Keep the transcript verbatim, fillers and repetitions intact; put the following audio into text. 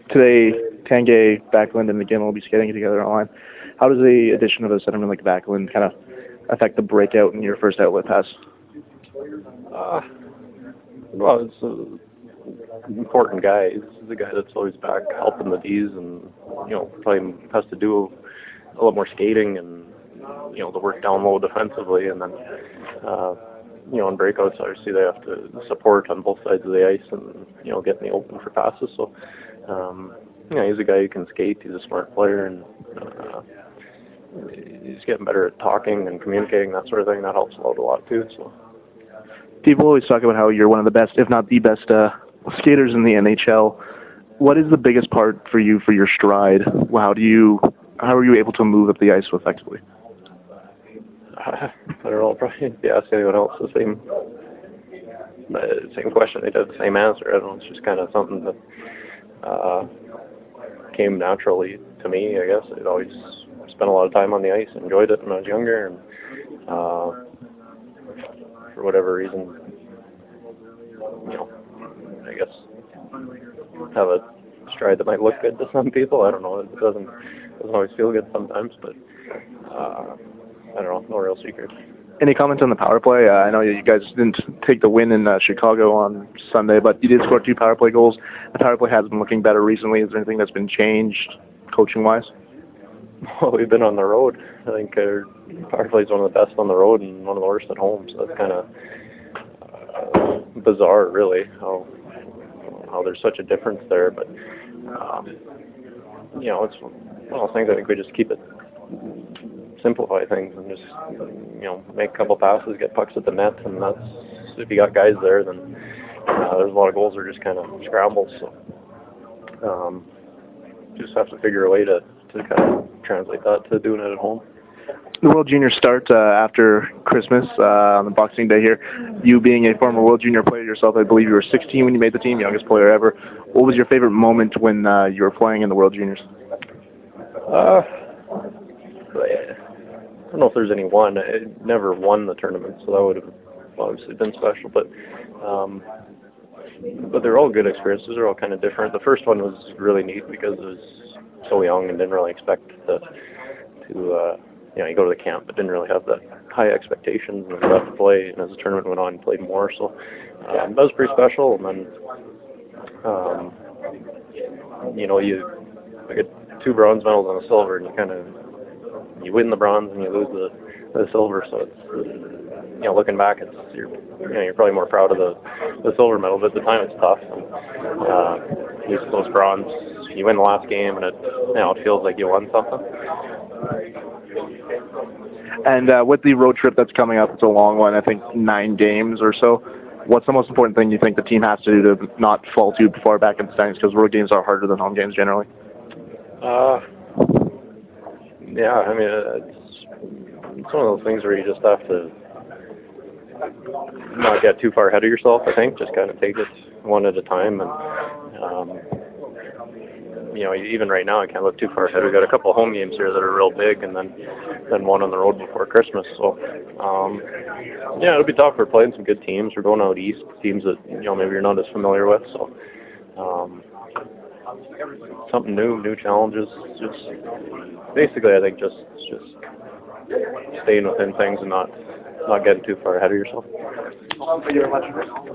Today, Tanguay, Backlund, and McGinn will be skating together online. How does the addition of a centerman like Backlund kind of affect the breakout in your first outlet pass? Uh, well, it's an important guy. He's the guy that's always back helping the D's, and you know probably has to do a little more skating and you know the work down low defensively, and then uh, you know in breakouts obviously they have to support on both sides of the ice and you know get in the open for passes. So um, you know he's a guy who can skate. He's a smart player, and uh, he's getting better at talking and communicating, that sort of thing. That helps out a lot too. So. People always talk about how you're one of the best, if not the best, uh, skaters in the N H L. What is the biggest part for you for your stride? How do you, how are you able to move up the ice so effectively? Uh, I don't know. Probably be asking anyone else the same, uh, same question. They'd have the same answer. I don't know. It's just kind of something that uh, came naturally to me. I guess I'd always spent a lot of time on the ice, enjoyed it when I was younger, and. Uh, For whatever reason, you know, I guess have a stride that might look good to some people. I don't know. It doesn't doesn't always feel good sometimes, but uh, I don't know. No real secret. Any comments on the power play? Uh, I know you guys didn't take the win in uh, Chicago on Sunday, but you did score two power play goals. The power play has been looking better recently. Is there anything that's been changed coaching-wise? Well, we've been on the road. I think our power play is one of the best on the road and one of the worst at home. So that's kind of uh, bizarre, really, how how there's such a difference there. But um, you know, it's one of those things. I think we just keep it, simplify things, and just you know make a couple passes, get pucks at the net, and that's if you got guys there, then uh, there's a lot of goals that are just kind of scrambles. So um, just have to figure a way to. to kind of translate that to doing it at home. The World Juniors start uh, after Christmas uh, on the Boxing Day here. You being a former World Junior player yourself, I believe you were sixteen when you made the team, youngest player ever. What was your favorite moment when uh, you were playing in the World Juniors? Uh, I don't know if there's any one. I never won the tournament, so that would have obviously been special. But um, but they're all good experiences. They're all kind of different. The first one was really neat because it was so young and didn't really expect to, to uh, you know, you go to the camp but didn't really have that high expectations and got to play. And as the tournament went on, played more. So um, that was pretty special. And then, um, you know, you I get two bronze medals and a silver, and you kind of you win the bronze and you lose the, the silver. So it's you know, looking back, it's you're you know you're probably more proud of the the silver medal, but at the time it's tough. And, uh, you lose those bronze. You win the last game, and it you know it feels like you won something. And uh, with the road trip that's coming up, it's a long one. I think nine games or so. What's the most important thing you think the team has to do to not fall too far back in the standings? Because road games are harder than home games generally. Uh, yeah, I mean it's it's one of those things where you just have to not get too far ahead of yourself. I think just kind of take it one at a time, and um, you know, even right now I can't look too far ahead. We've got a couple of home games here that are real big, and then then one on the road before Christmas. So um, yeah, it'll be tough. We're playing some good teams. We're going out east, teams that you know maybe you're not as familiar with. So um, something new, new challenges. Just basically, I think just just staying within things and not not getting too far ahead of yourself. Thank you very much.